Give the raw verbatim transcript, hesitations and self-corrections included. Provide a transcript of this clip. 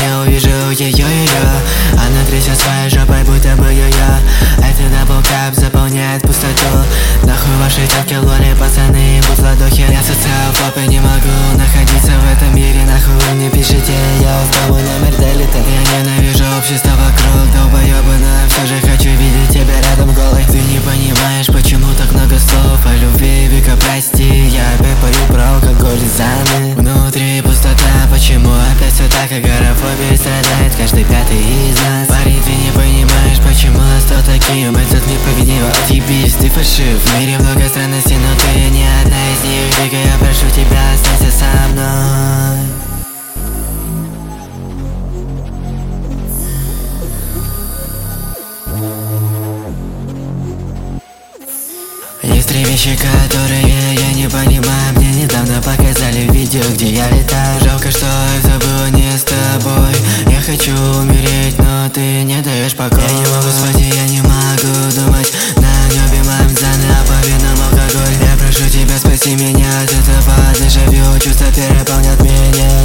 не увижу ее-ее. Она трясет своей жопой, будто бы ее. Это даблкап заполняет пустоту. Нахуй ваши тетки, лоли, пацаны, бузладухи. Я социофоб и не могу находиться в этом мире. Нахуй вы мне пишите, я устал, мой номер долетает. Я ненавижу общество вокруг, долбоёбы, но все же хочу видеть тебя рядом голой. Ты не понимаешь, почему так много слов о любви, Вика, прости. Я опять пою про алкоголь и заны. Внутри пустота, почему опять все так? Агорафобией страдает каждый пятый из нас. Парень, ты не понимаешь, почему нас кто таким? Этот мир победил, антибис, ты фальшив. В мире много странностей, но ты не одна из них. Вика, я прошу тебя, останься со мной. Есть три вещи, которые я не понимаю. Мне недавно показали видео, где я летаю. Жалко, что это было не с тобой. Я хочу умереть, но ты не даешь покоя. Я не могу спать и я не могу думать. На небе моем заны, а по винам алкоголь. Я прошу тебя, спаси меня от этого дежавю. Чувства переполнят меня.